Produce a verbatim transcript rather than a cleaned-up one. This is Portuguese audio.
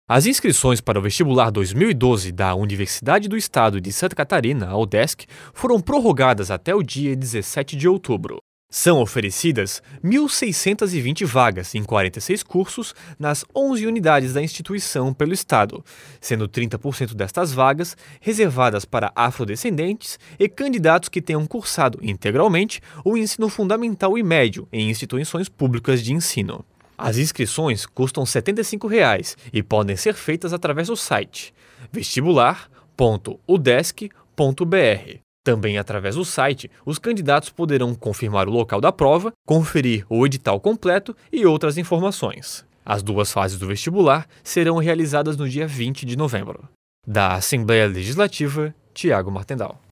As inscrições para o vestibular dois mil e doze da Universidade do Estado de Santa Catarina, a UDESC, foram prorrogadas até o dia dezessete de outubro. São oferecidas mil seiscentas e vinte vagas em quarenta e seis cursos nas onze unidades da instituição pelo Estado, sendo trinta por cento destas vagas reservadas para afrodescendentes e candidatos que tenham cursado integralmente o ensino fundamental e médio em instituições públicas de ensino. As inscrições custam setenta e cinco reais e podem ser feitas através do site vestibular ponto udesc ponto br. Também através do site, os candidatos poderão confirmar o local da prova, conferir o edital completo e outras informações. As duas fases do vestibular serão realizadas no dia vinte de novembro. Da Assembleia Legislativa, Tiago Martendal.